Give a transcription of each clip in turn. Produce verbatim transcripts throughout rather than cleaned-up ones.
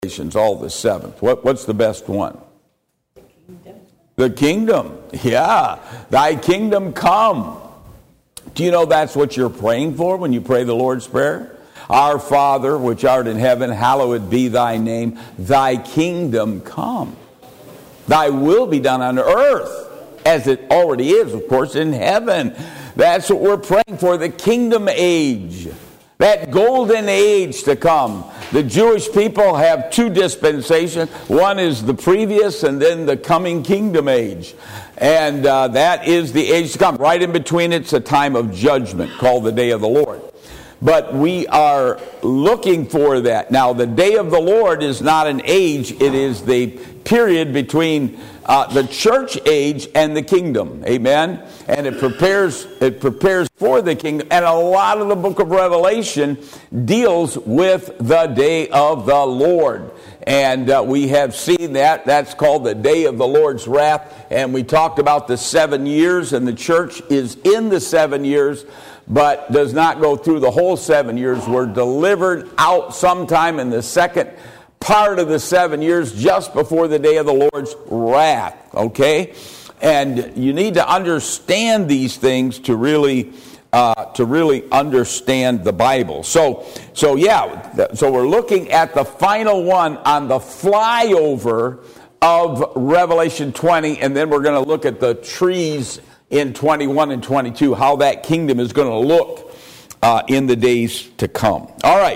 Revelations, all the seventh. What, what's the best one? The kingdom. The kingdom. Yeah. Thy kingdom come. Do you know that's what you're praying for when you pray the Lord's Prayer? Our Father, which art in heaven, hallowed be thy name. Thy kingdom come. Thy will be done on earth, as it already is, of course, in heaven. That's what we're praying for, the kingdom age. That golden age to come. The Jewish people have two dispensations. One is the previous and then the coming kingdom age. And uh, that is the age to come. Right in between it's a time of judgment called the day of the Lord. But we are looking for that. Now, the day of the Lord is not an age. It is the period between uh, the church age and the kingdom. Amen? And it prepares it prepares for the kingdom. And a lot of the book of Revelation deals with the day of the Lord. And uh, we have seen that. That's called the day of the Lord's wrath. And we talked about the seven years. And the church is in the seven years, but does not go through the whole seven years. We're delivered out sometime in the second part of the seven years, just before the day of the Lord's wrath. Okay? And you need to understand these things to really uh, to really understand the Bible. So, so yeah, so we're looking at the final one on the flyover of Revelation twenty, and then we're going to look at the trees in twenty-one and twenty-two, how that kingdom is going to look uh, in the days to come. All right,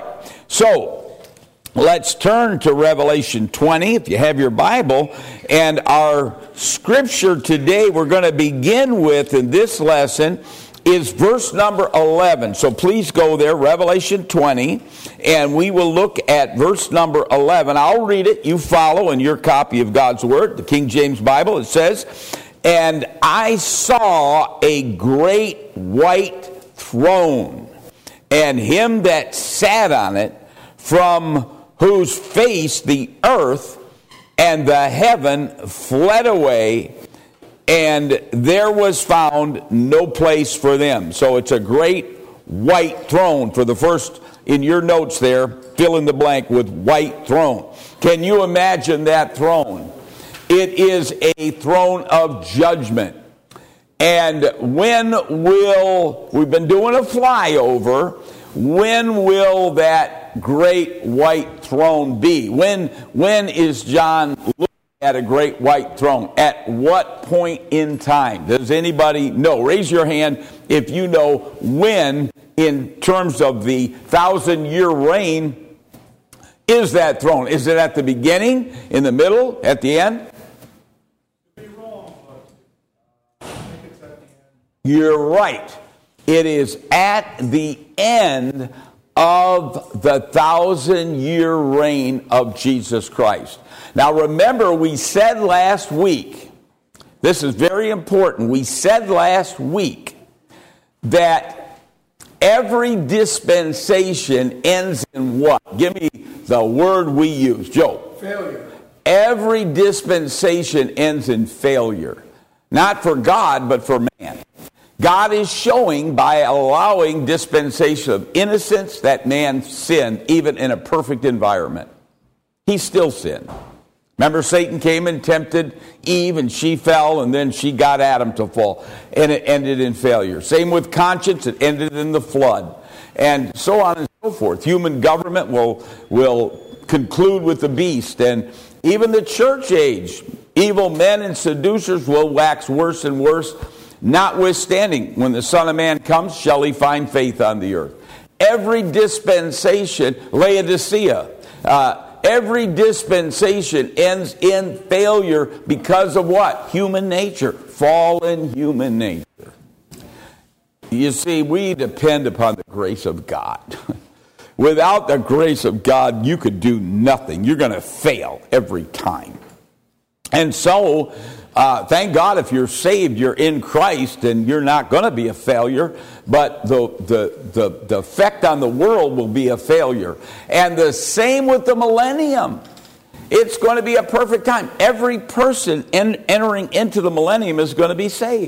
so let's turn to Revelation twenty, if you have your Bible. And our scripture today we're going to begin with in this lesson is verse number eleven. So please go there, Revelation twenty, and we will look at verse number eleven. I'll read it. You follow in your copy of God's Word, the King James Bible. It says, "And I saw a great white throne, and him that sat on it, from whose face the earth and the heaven fled away, and there was found no place for them." So it's a great white throne. For the first, in your notes there, fill in the blank with white throne. Can you imagine that throne? It is a throne of judgment. And when will, we've been doing a flyover, when will that great white throne be? When, when is John looking at a great white throne? At what point in time? Does anybody know? Raise your hand if you know when, in terms of the thousand-year reign, is that throne? Is it at the beginning, in the middle, at the end? You're right. It is at the end of the thousand-year reign of Jesus Christ. Now remember, we said last week, this is very important, we said last week that every dispensation ends in what? Give me the word we use. Joe. Failure. Every dispensation ends in failure. Not for God, but for man. God is showing by allowing dispensation of innocence that man sinned even in a perfect environment. He still sinned. Remember, Satan came and tempted Eve and she fell, and then she got Adam to fall, and it ended in failure. Same with conscience, it ended in the flood, and so on and so forth. Human government will, will conclude with the beast, and even the church age, evil men and seducers will wax worse and worse. Notwithstanding, when the Son of Man comes, shall he find faith on the earth. Every dispensation, Laodicea, uh, every dispensation ends in failure because of what? Human nature. Fallen human nature. You see, we depend upon the grace of God. Without the grace of God, you could do nothing. You're going to fail every time. And so, Uh, thank God if you're saved, you're in Christ, and you're not going to be a failure, but the, the, the, the effect on the world will be a failure. And the same with the millennium. It's going to be a perfect time. Every person en- entering into the millennium is going to be saved.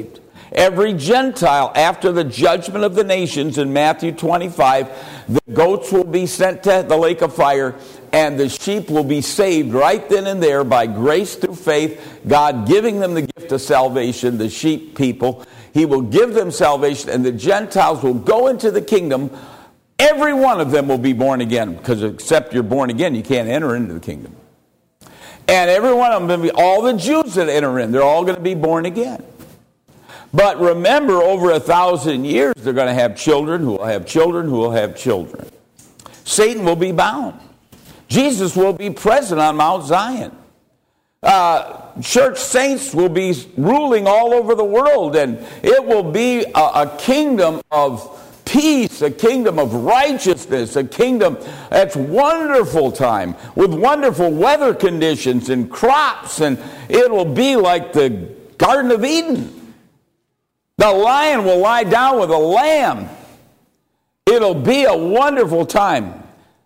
Every Gentile, after the judgment of the nations in Matthew twenty-five, the goats will be sent to the lake of fire, and the sheep will be saved right then and there by grace through faith, God giving them the gift of salvation, the sheep people. He will give them salvation, and the Gentiles will go into the kingdom. Every one of them will be born again, because except you're born again, you can't enter into the kingdom. And every one of them, all the Jews that enter in, they're all going to be born again. But remember, over a thousand years, they're going to have children who will have children who will have children. Satan will be bound. Jesus will be present on Mount Zion. Uh, church saints will be ruling all over the world, and it will be a, a kingdom of peace, a kingdom of righteousness, a kingdom that's wonderful time with wonderful weather conditions and crops, and it will be like the Garden of Eden. The lion will lie down with a lamb. It'll be a wonderful time.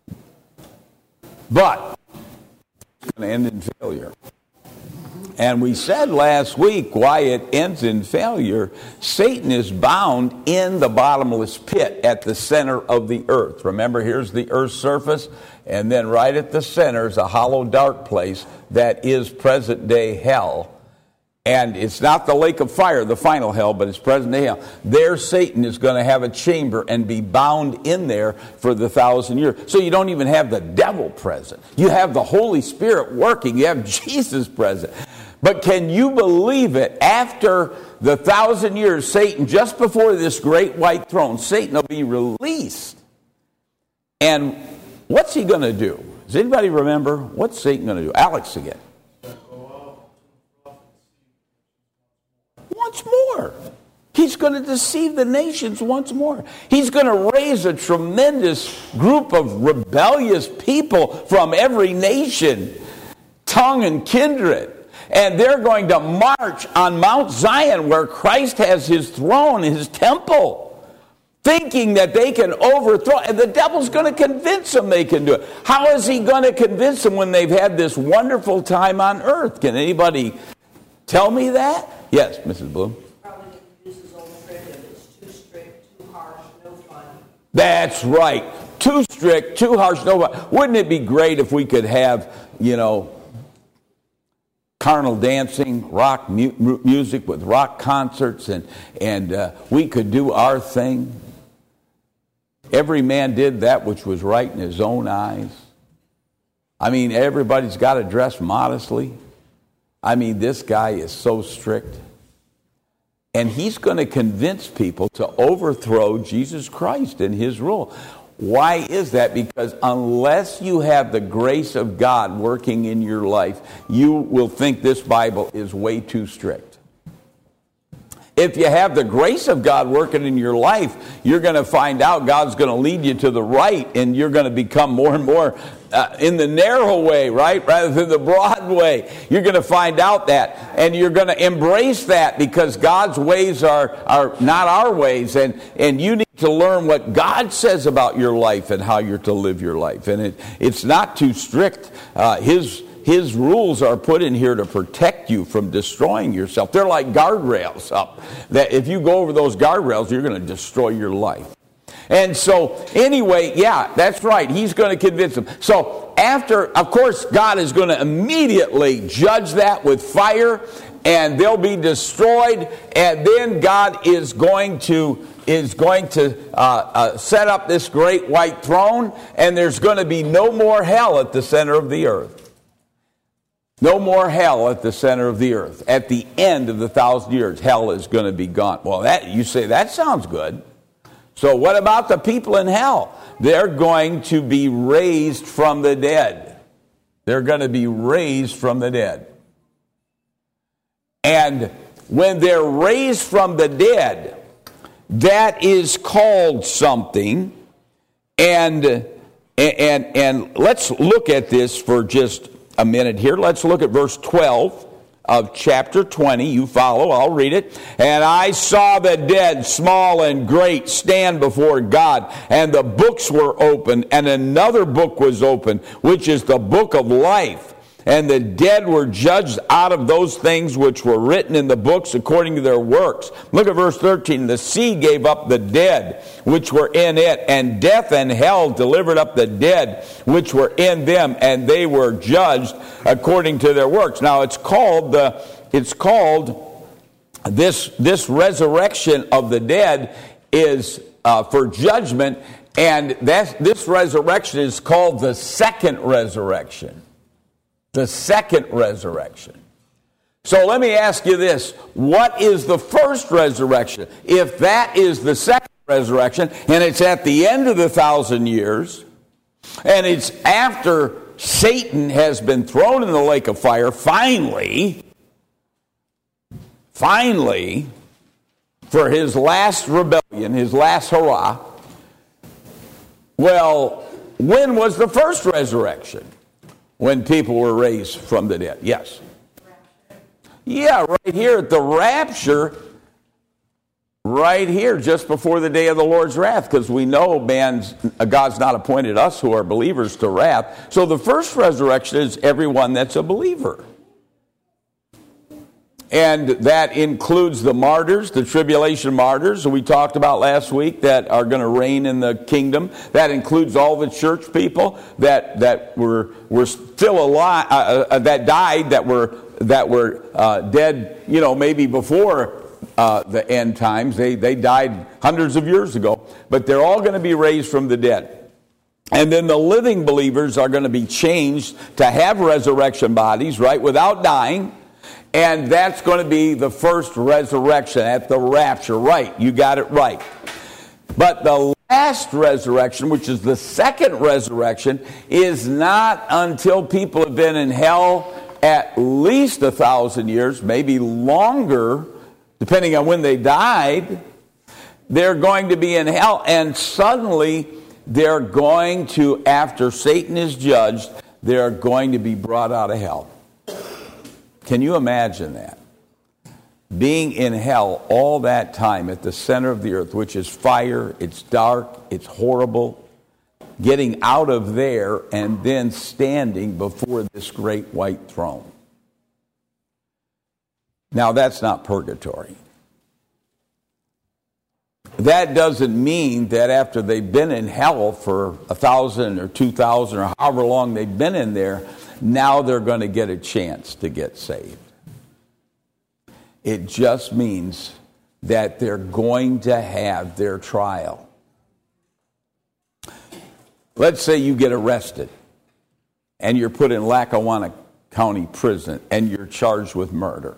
But it's going to end in failure. And we said last week why it ends in failure. Satan is bound in the bottomless pit at the center of the earth. Remember, here's the earth's surface, and then right at the center is a hollow, dark place that is present-day hell. And it's not the lake of fire, the final hell, but it's present-day hell. There Satan is going to have a chamber and be bound in there for the thousand years. So you don't even have the devil present. You have the Holy Spirit working. You have Jesus present. But can you believe it? After the thousand years, Satan, just before this great white throne, Satan will be released. And what's he going to do? Does anybody remember? What's Satan going to do? Alex again. Once more. He's going to deceive the nations once more. He's going to raise a tremendous group of rebellious people from every nation, tongue and kindred. And they're going to march on Mount Zion where Christ has his throne, his temple, thinking that they can overthrow. And the devil's going to convince them they can do it. How is he going to convince them when they've had this wonderful time on earth? Can anybody tell me that? Yes, Missus Bloom. Probably use his own trick if it's too strict, too harsh, no fun. That's right. Too strict, too harsh, no fun. Wouldn't it be great if we could have, you know, carnal dancing, rock mu- music with rock concerts, and, and uh, we could do our thing? Every man did that which was right in his own eyes. I mean, everybody's got to dress modestly. I mean, this guy is so strict. And he's going to convince people to overthrow Jesus Christ and his rule. Why is that? Because unless you have the grace of God working in your life, you will think this Bible is way too strict. If you have the grace of God working in your life, you're going to find out God's going to lead you to the right, and you're going to become more and more uh, in the narrow way, right, rather than the broad way. You're going to find out that, and you're going to embrace that, because God's ways are, are not our ways, and, and you need to learn what God says about your life and how you're to live your life. And it, it's not too strict. Uh, his His rules are put in here to protect you from destroying yourself. They're like guardrails up. That if you go over those guardrails, you're going to destroy your life. And so, anyway, yeah, that's right. He's going to convince them. So, after, of course, God is going to immediately judge that with fire, and they'll be destroyed. And then God is going to is going to uh, uh, set up this great white throne, and there's going to be no more hell at the center of the earth. No more hell at the center of the earth. At the end of the thousand years, hell is going to be gone. Well, that you say, that sounds good. So what about the people in hell? They're going to be raised from the dead. They're going to be raised from the dead. And when they're raised from the dead, that is called something. And, and, and let's look at this for just a minute here. Let's look at verse twelve of chapter twenty. You follow, I'll read it. And I saw the dead, small and great, stand before God, and the books were opened, and another book was opened, which is the book of life. And the dead were judged out of those things which were written in the books according to their works. Look at verse thirteen. The sea gave up the dead which were in it, and death and hell delivered up the dead which were in them, and they were judged according to their works. Now it's called the it's called this this resurrection of the dead is uh, for judgment, and that this resurrection is called the second resurrection. The second resurrection. So let me ask you this. What is the first resurrection? If that is the second resurrection, and it's at the end of the thousand years, and it's after Satan has been thrown in the lake of fire, finally, finally, for his last rebellion, his last hurrah, well, when was the first resurrection? When people were raised from the dead. Yes. Yeah, right here at the rapture, right here, just before the day of the Lord's wrath, because we know man's, God's not appointed us who are believers to wrath. So the first resurrection is everyone that's a believer. And that includes the martyrs, the tribulation martyrs, we talked about last week, that are going to reign in the kingdom. That includes all the church people that that were were still alive, uh, uh, that died, that were that were uh, dead. You know, maybe before uh, the end times. They they died hundreds of years ago, but they're all going to be raised from the dead. And then the living believers are going to be changed to have resurrection bodies, right, without dying. And that's going to be the first resurrection at the rapture. Right, you got it right. But the last resurrection, which is the second resurrection, is not until people have been in hell at least a thousand years, maybe longer, depending on when they died. They're going to be in hell, and suddenly they're going to, after Satan is judged, they're going to be brought out of hell. Can you imagine that? Being in hell all that time at the center of the earth, which is fire, it's dark, it's horrible, getting out of there and then standing before this great white throne. Now, that's not purgatory. That doesn't mean that after they've been in hell for a thousand or two thousand or however long they've been in there, now they're going to get a chance to get saved. It just means that they're going to have their trial. Let's say you get arrested and you're put in Lackawanna County Prison and you're charged with murder.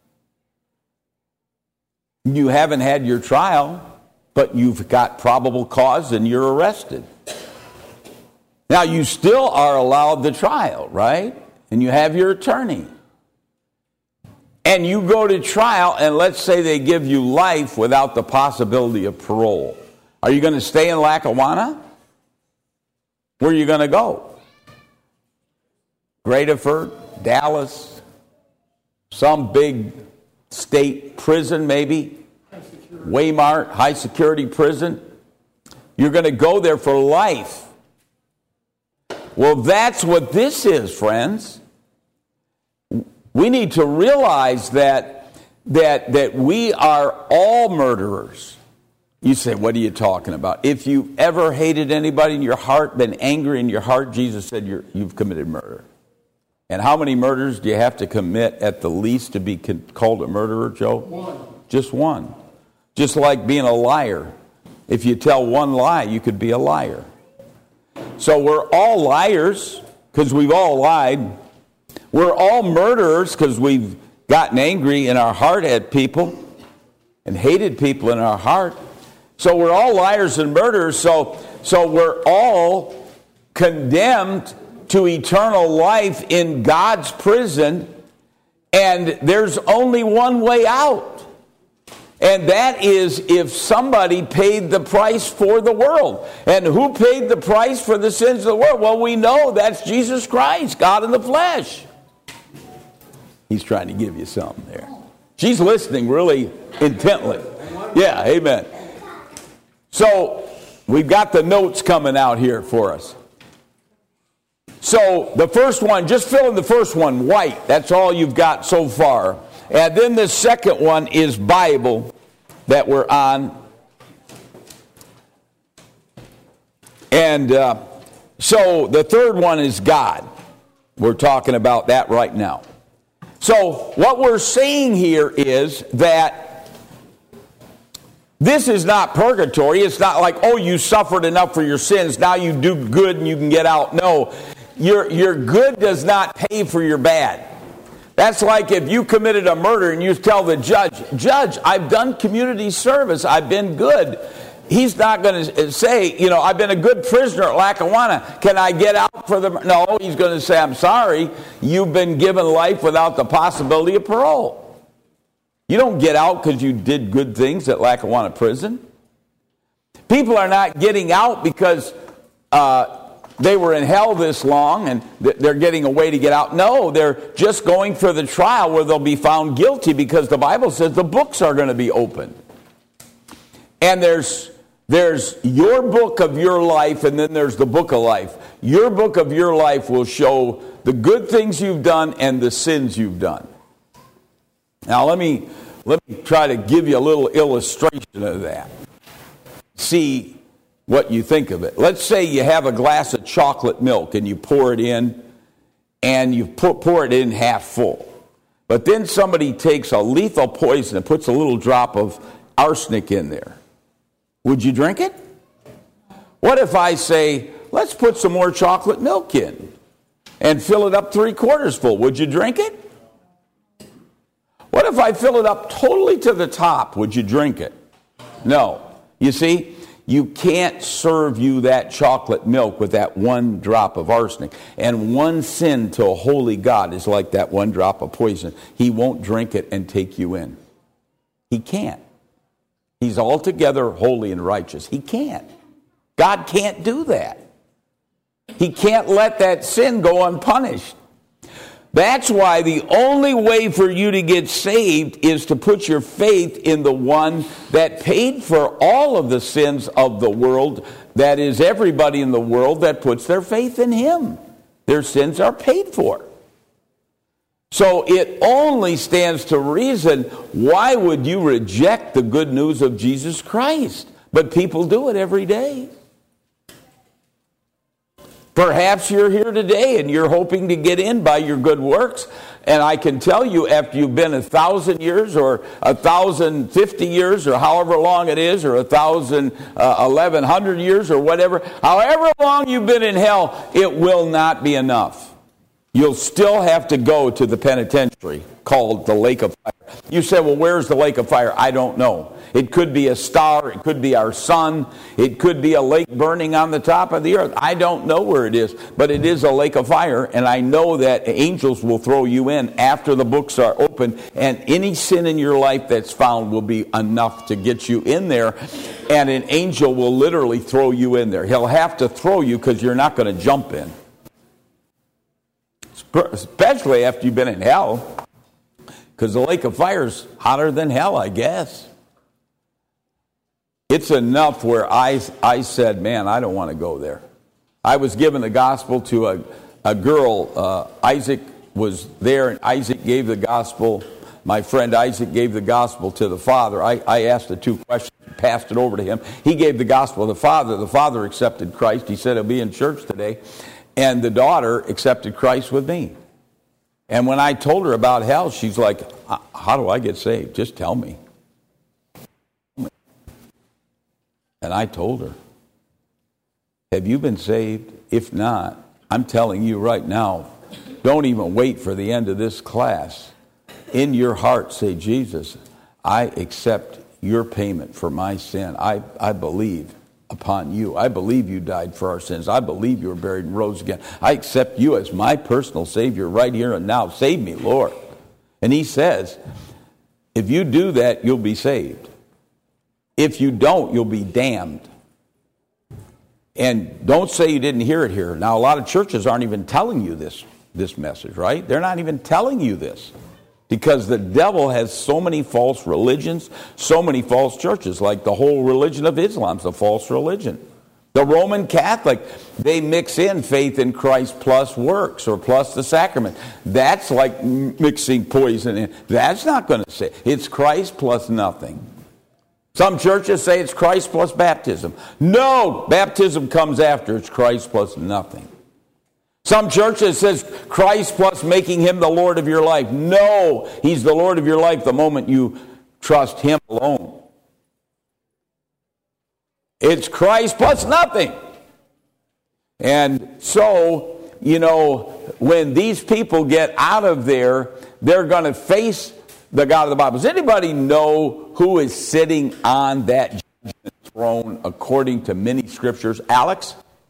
You haven't had your trial, but you've got probable cause and you're arrested. Now, you still are allowed the trial, right? And you have your attorney. And you go to trial, and let's say they give you life without the possibility of parole. Are you going to stay in Lackawanna? Where are you going to go? Graterford, Dallas, some big state prison maybe? Waymart, high security prison? You're going to go there for life. Well, that's what this is, friends. We need to realize that, that, that we are all murderers. You say, what are you talking about? If you ever hated anybody in your heart, been angry in your heart, Jesus said you're, you've committed murder. And how many murders do you have to commit at the least to be called a murderer, Joe? One. Just one. Just like being a liar. If you tell one lie, you could be a liar. So we're all liars because we've all lied. We're all murderers because we've gotten angry in our heart at people and hated people in our heart. So we're all liars and murderers. So, so we're all condemned to eternal life in God's prison. And there's only one way out. And that is if somebody paid the price for the world. And who paid the price for the sins of the world? Well, we know that's Jesus Christ, God in the flesh. He's trying to give you something there. She's listening really intently. Yeah, amen. So we've got the notes coming out here for us. So the first one, just fill in the first one, white. That's all you've got so far. And then the second one is Bible that we're on. And uh, so the third one is God. We're talking about that right now. So what we're saying here is that this is not purgatory. It's not like, oh, you suffered enough for your sins, now you do good and you can get out. No, your, your good does not pay for your bad. That's like if you committed a murder and you tell the judge, Judge, I've done community service, I've been good. He's not going to say, you know, I've been a good prisoner at Lackawanna. Can I get out for the... No, he's going to say, I'm sorry, you've been given life without the possibility of parole. You don't get out because you did good things at Lackawanna Prison. People are not getting out because uh, they were in hell this long and they're getting a way to get out. No, they're just going for the trial where they'll be found guilty because the Bible says the books are going to be opened. And there's... There's your book of your life, and then there's the book of life. Your book of your life will show the good things you've done and the sins you've done. Now let me let me try to give you a little illustration of that. See what you think of it. Let's say you have a glass of chocolate milk and you pour it in, and you pour, pour it in half full. But then somebody takes a lethal poison and puts a little drop of arsenic in there. Would you drink it? What if I say, let's put some more chocolate milk in and fill it up three quarters full? Would you drink it? What if I fill it up totally to the top? Would you drink it? No. You see, you can't serve you that chocolate milk with that one drop of arsenic. And one sin to a holy God is like that one drop of poison. He won't drink it and take you in. He can't. He's altogether holy and righteous. He can't. God can't do that. He can't let that sin go unpunished. That's why the only way for you to get saved is to put your faith in the one that paid for all of the sins of the world. That is, everybody in the world that puts their faith in him. Their sins are paid for. So it only stands to reason, why would you reject the good news of Jesus Christ? But people do it every day. Perhaps you're here today and you're hoping to get in by your good works. And I can tell you, after you've been a thousand years or a thousand fifty years or however long it is, or a thousand uh, eleven hundred years or whatever, however long you've been in hell, it will not be enough. You'll still have to go to the penitentiary called the lake of fire. You say, well, where's the lake of fire? I don't know. It could be a star. It could be our sun. It could be a lake burning on the top of the earth. I don't know where it is, but it is a lake of fire, and I know that angels will throw you in after the books are open, and any sin in your life that's found will be enough to get you in there, and an angel will literally throw you in there. He'll have to throw you because you're not going to jump in. Especially after you've been in hell, because the lake of fire is hotter than hell, I guess. It's enough where I, I said, man, I don't want to go there. I was given the gospel to a, a girl. Uh, Isaac was there, and Isaac gave the gospel. My friend Isaac gave the gospel to the father. I, I asked the two questions, passed it over to him. He gave the gospel to the father. The father accepted Christ. He said he'll be in church today. And the daughter accepted Christ with me. And when I told her about hell, she's like, how do I get saved? Just tell me. And I told her, have you been saved? If not, I'm telling you right now, don't even wait for the end of this class. In your heart, say, Jesus, I accept your payment for my sin. I, I believe upon you. I believe you died for our sins. I believe you were buried and rose again. I accept you as my personal Savior right here and now. Save me, Lord. And he says, if you do that, you'll be saved. If you don't, you'll be damned. And don't say you didn't hear it here. Now, a lot of churches aren't even telling you this, this message, right? They're not even telling you this. Because the devil has so many false religions, so many false churches, like the whole religion of Islam is a false religion. The Roman Catholic, they mix in faith in Christ plus works or plus the sacrament. That's like mixing poison in. That's not going to say. It's Christ plus nothing. Some churches say it's Christ plus baptism. No, baptism comes after. It's Christ plus nothing. Some churches says Christ plus making him the Lord of your life. No, he's the Lord of your life the moment you trust him alone. It's Christ plus nothing. And so, you know, when these people get out of there, they're going to face the God of the Bible. Does anybody know who is sitting on that judgment throne according to many scriptures? Alex?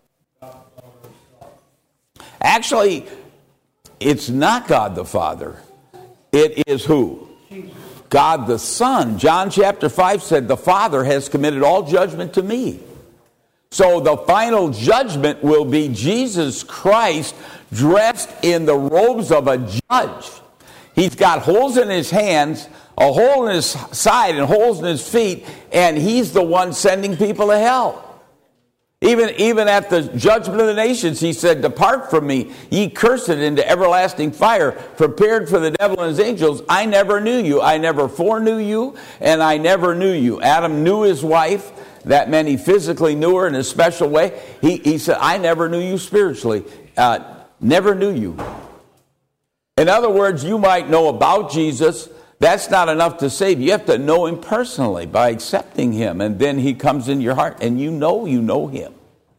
Actually, it's not God the Father. It is who? God the Son. John chapter five said, the Father has committed all judgment to me. So the final judgment will be Jesus Christ dressed in the robes of a judge. He's got holes in his hands, a hole in his side, and holes in his feet, and he's the one sending people to hell. Even, even at the judgment of the nations, he said, depart from me, ye cursed, into everlasting fire, prepared for the devil and his angels. I never knew you. I never foreknew you, and I never knew you. Adam knew his wife. That meant he physically knew her in a special way. He, he said, I never knew you spiritually. Uh, never knew you. In other words, you might know about Jesus. That's not enough to save you. You have to know him personally by accepting him. And then he comes in your heart and you know you know him.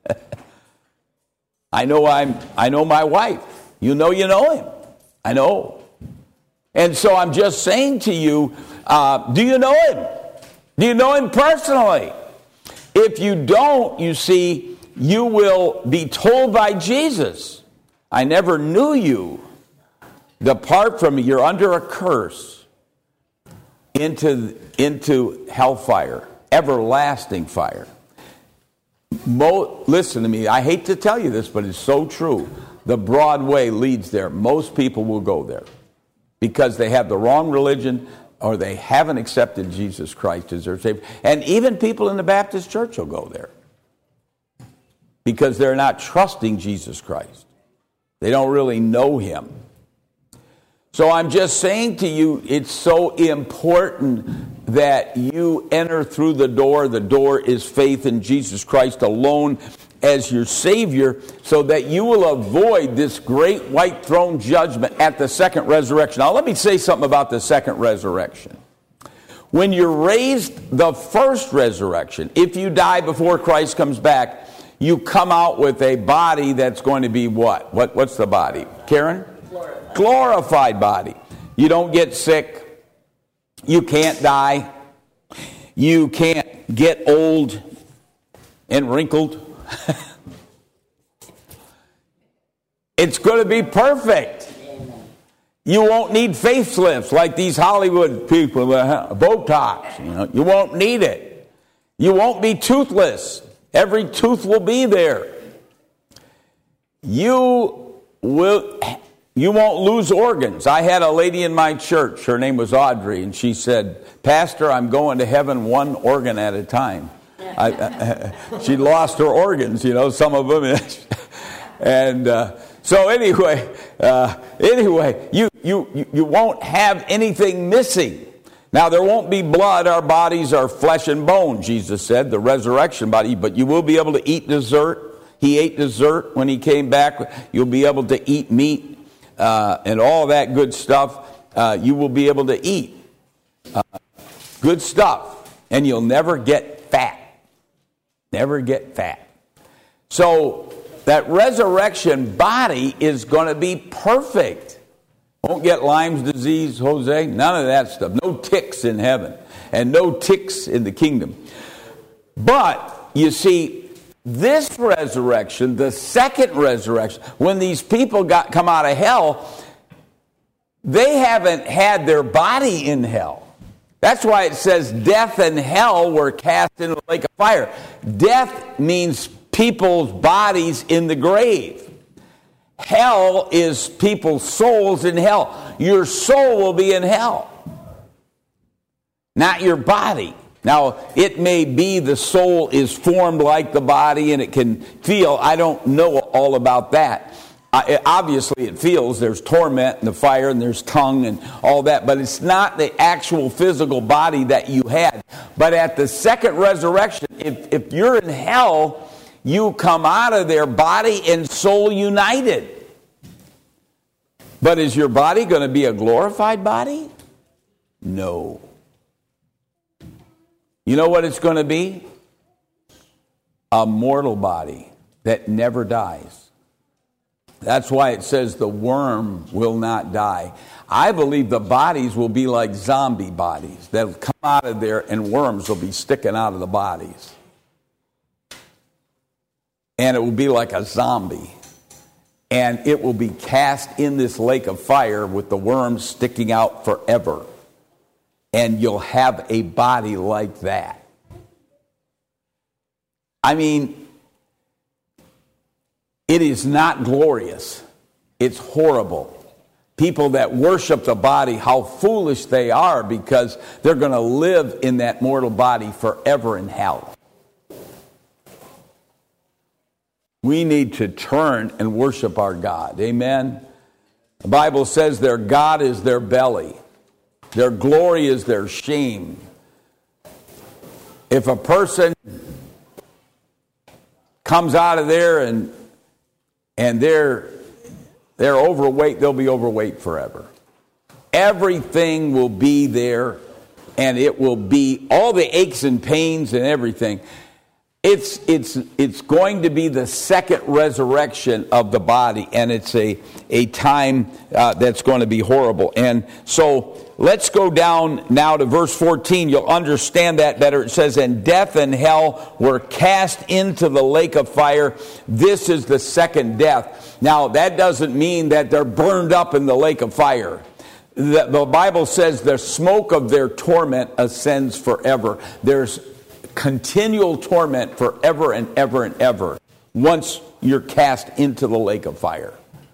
I know I'm I know my wife. You know you know him. I know. And so I'm just saying to you, uh, do you know him? Do you know him personally? If you don't, you see, you will be told by Jesus, I never knew you. Depart from me. You're under a curse. Into, into hellfire, everlasting fire. Mo, listen to me, I hate to tell you this, but it's so true. The broad way leads there. Most people will go there because they have the wrong religion or they haven't accepted Jesus Christ as their Savior. And even people in the Baptist church will go there because they're not trusting Jesus Christ. They don't really know him. So I'm just saying to you, it's so important that you enter through the door. The door is faith in Jesus Christ alone as your Savior, so that you will avoid this great white throne judgment at the second resurrection. Now let me say something about the second resurrection. When you're raised the first resurrection, if you die before Christ comes back, you come out with a body that's going to be what? What what's the body? Karen? Glorified body. You don't get sick. You can't die. You can't get old and wrinkled. It's going to be perfect. You won't need facelifts like these Hollywood people, uh, Botox. You know, you won't need it. You won't be toothless. Every tooth will be there. You will. You won't lose organs. I had a lady in my church, her name was Audrey, and she said, Pastor, I'm going to heaven one organ at a time. I, I, she lost her organs, you know, some of them. and uh, so anyway, uh, anyway, you, you, you won't have anything missing. Now, there won't be blood. Our bodies are flesh and bone, Jesus said, the resurrection body, but you will be able to eat dessert. He ate dessert when he came back. You'll be able to eat meat. Uh, and all that good stuff, uh, you will be able to eat. Uh, good stuff. And you'll never get fat. Never get fat. So that resurrection body is going to be perfect. Won't get Lyme's disease, Jose. None of that stuff. No ticks in heaven. And no ticks in the kingdom. But, you see, this resurrection, the second resurrection, when these people got come out of hell, they haven't had their body in hell. That's why it says death and hell were cast into the lake of fire. Death means people's bodies in the grave. Hell is people's souls in hell. Your soul will be in hell, not your body. Now, it may be the soul is formed like the body and it can feel. I don't know all about that. Uh, it, obviously, it feels. There's torment and the fire and there's tongue and all that. But it's not the actual physical body that you had. But at the second resurrection, if, if you're in hell, you come out of there body and soul united. But is your body going to be a glorified body? No. You know what it's going to be? A mortal body that never dies. That's why it says the worm will not die. I believe the bodies will be like zombie bodies. They'll come out of there and worms will be sticking out of the bodies. And it will be like a zombie. And it will be cast in this lake of fire with the worms sticking out forever. And you'll have a body like that. I mean, it is not glorious. It's horrible. People that worship the body, how foolish they are, because they're going to live in that mortal body forever in hell. We need to turn and worship our God. Amen? The Bible says their God is their belly. Their glory is their shame. If a person comes out of there and and they're they're overweight, they'll be overweight forever. Everything will be there, and it will be all the aches and pains and everything. It's it's it's going to be the second resurrection of the body, and it's a a time uh, that's going to be horrible. And so let's go down now to verse fourteen. You'll understand that better. It says, "And death and hell were cast into the lake of fire. This is the second death." Now that doesn't mean that they're burned up in the lake of fire. The, the Bible says the smoke of their torment ascends forever. There's continual torment forever and ever and ever once you're cast into the lake of fire.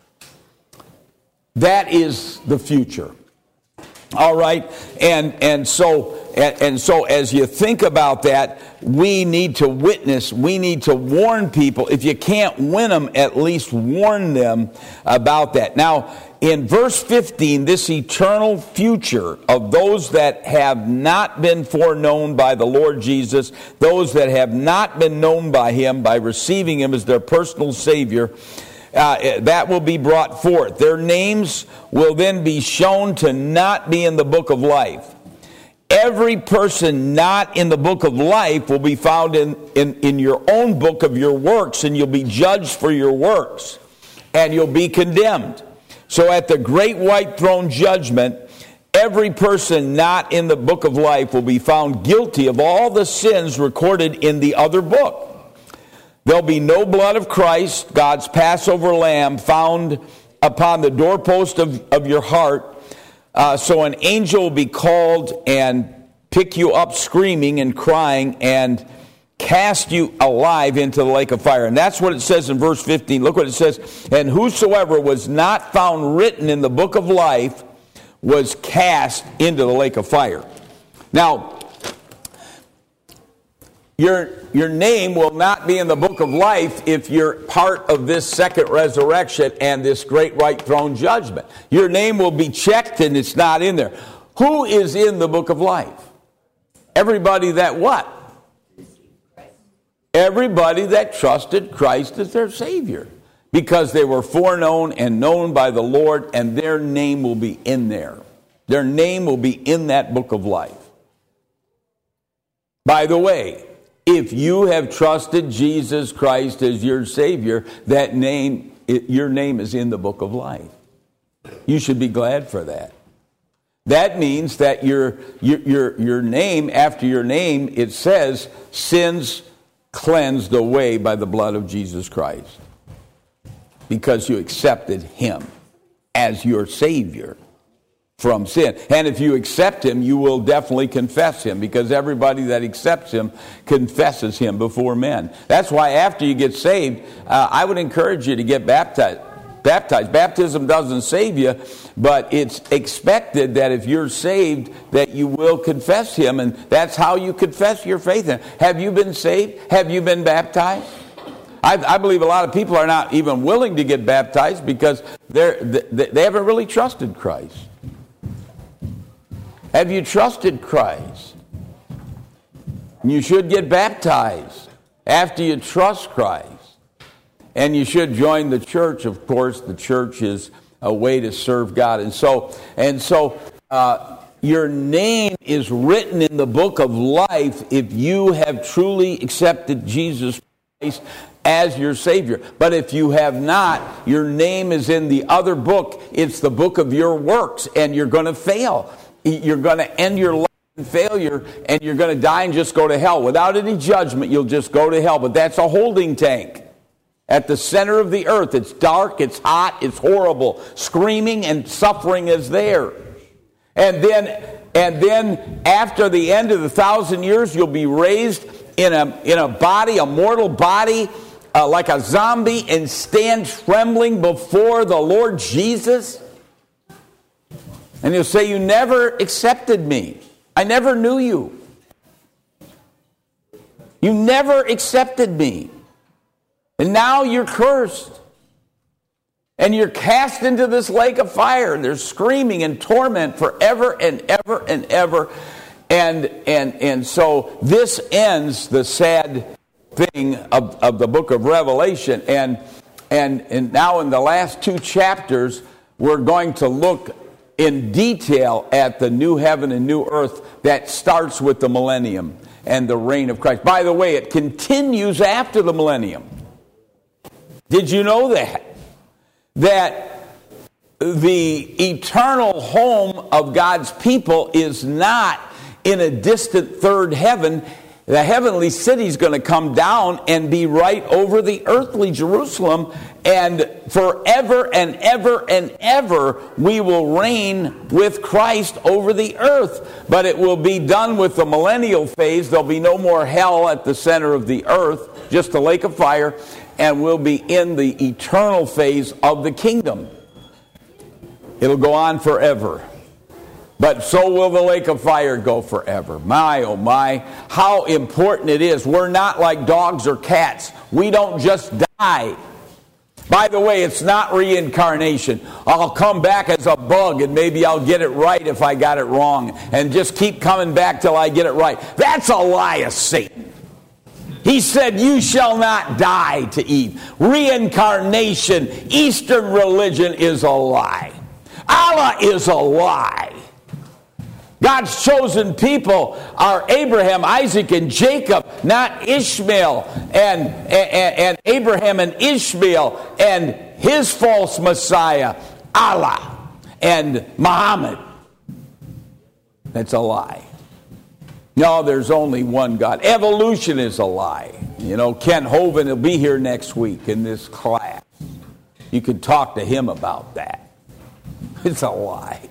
That is the future. All right, and and so and, and so as you think about that, we need to witness. We need to warn people. If you can't win them, at least warn them about that. Now, in verse fifteen, this eternal future of those that have not been foreknown by the Lord Jesus, those that have not been known by Him by receiving Him as their personal Savior. Uh, that will be brought forth. Their names will then be shown to not be in the book of life. Every person not in the book of life will be found in, in, in your own book of your works, and you'll be judged for your works, and you'll be condemned. So at the great white throne judgment, every person not in the book of life will be found guilty of all the sins recorded in the other book. There'll be no blood of Christ, God's Passover lamb, found upon the doorpost of, of your heart. Uh, so an angel will be called and pick you up screaming and crying and cast you alive into the lake of fire. And that's what it says in verse fifteen. Look what it says. "And whosoever was not found written in the book of life was cast into the lake of fire." Now, Your, your name will not be in the book of life if you're part of this second resurrection and this great white throne judgment. Your name will be checked and it's not in there. Who is in the book of life? Everybody that what? Everybody that trusted Christ as their Savior. Because they were foreknown and known by the Lord, and their name will be in there. Their name will be in that book of life. By the way, if you have trusted Jesus Christ as your Savior, that name, it, your name is in the book of life. You should be glad for that. That means that your, your, your, your name, after your name, it says, sins cleansed away by the blood of Jesus Christ. Because you accepted Him as your Savior from sin. And if you accept Him, you will definitely confess Him, because everybody that accepts Him confesses Him before men. That's why after you get saved, uh, I would encourage you to get baptized. baptized. Baptism doesn't save you, but it's expected that if you're saved, that you will confess him, and that's how you confess your faith in him. Have you been saved? Have you been baptized? I, I believe a lot of people are not even willing to get baptized because they're, they, they haven't really trusted Christ. Have you trusted Christ? You should get baptized after you trust Christ. And you should join the church. Of course, the church is a way to serve God. And so, and so uh, your name is written in the book of life if you have truly accepted Jesus Christ as your Savior. But if you have not, your name is in the other book. It's the book of your works, and you're going to fail. You're going to end your life in failure, and you're going to die and just go to hell. Without any judgment, you'll just go to hell. But that's a holding tank at the center of the earth. It's dark, it's hot, it's horrible. Screaming and suffering is there. And then, and then after the end of the thousand years, you'll be raised in a, in a body, a mortal body, uh, like a zombie, and stand trembling before the Lord Jesus. And you'll say, you never accepted me. I never knew you. You never accepted me. And now you're cursed. And you're cast into this lake of fire. And there's screaming and torment forever and ever and ever. And and and so this ends the sad thing of, of the book of Revelation. And, and, and now in the last two chapters, we're going to look in detail at the new heaven and new earth that starts with the millennium and the reign of Christ. By the way, it continues after the millennium. Did you know that? That the eternal home of God's people is not in a distant third heaven. The heavenly city is going to come down and be right over the earthly Jerusalem, and forever and ever and ever we will reign with Christ over the earth. But it will be done with the millennial phase. There'll be no more hell at the center of the earth, just a lake of fire, and we'll be in the eternal phase of the kingdom. It'll go on forever. But so will the lake of fire go forever. My, oh my, how important it is. We're not like dogs or cats. We don't just die. By the way, it's not reincarnation. I'll come back as a bug and maybe I'll get it right if I got it wrong. And just keep coming back till I get it right. That's a lie of Satan. He said, you shall not die to eat. Reincarnation, Eastern religion is a lie. Allah is a lie. God's chosen people are Abraham, Isaac, and Jacob, not Ishmael and, and, and Abraham and Ishmael and his false Messiah, Allah, and Muhammad. That's a lie. No, there's only one God. Evolution is a lie. You know, Ken Hovind will be here next week in this class. You could talk to him about that. It's a lie.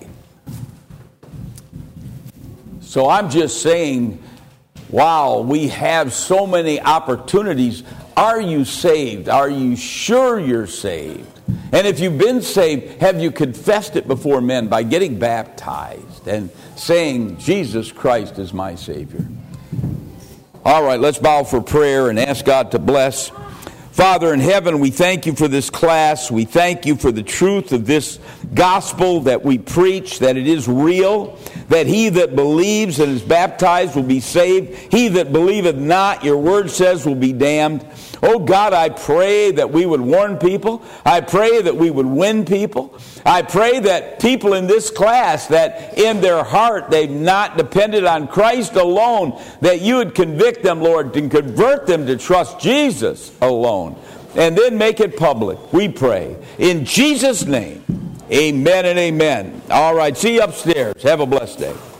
So I'm just saying, wow, we have so many opportunities. Are you saved? Are you sure you're saved? And if you've been saved, have you confessed it before men by getting baptized and saying, Jesus Christ is my Savior? All right, let's bow for prayer and ask God to bless. Father in heaven, we thank you for this class. We thank you for the truth of this gospel that we preach, that it is real, that he that believes and is baptized will be saved. He that believeth not, your word says, will be damned. Oh God, I pray that we would warn people. I pray that we would win people. I pray that people in this class, that in their heart they've not depended on Christ alone, that you would convict them, Lord, and convert them to trust Jesus alone. And then make it public, we pray. In Jesus' name, amen and amen. All right, see you upstairs. Have a blessed day.